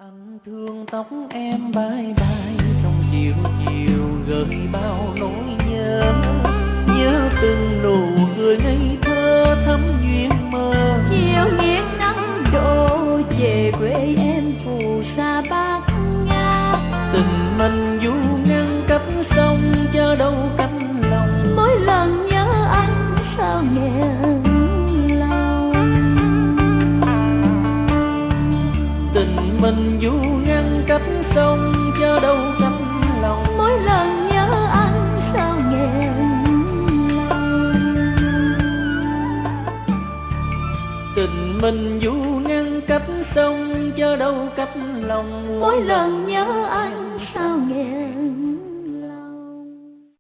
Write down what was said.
Anh thương tóc em bay bay trong chiều chiều gợi bao nỗi nhớ, nhớ từng nụ cười ngây thơ thắm duyên mơ. Chiều nghiêng nắng đổ về quê em phù sa bát ngát. Tình mình du ngăn cách sông chớ đâu cách lòng. Mỗi lần nhớ anh sao nghẹn lòng. Tình mình du ngăn cách sông chớ đâu cách lòng. Mỗi lần nhớ anh sao nghẹn lòng. Tình mình du ngăn cách sông chớ đâu cách lòng. Mỗi lần nhớ anh sao nghẹn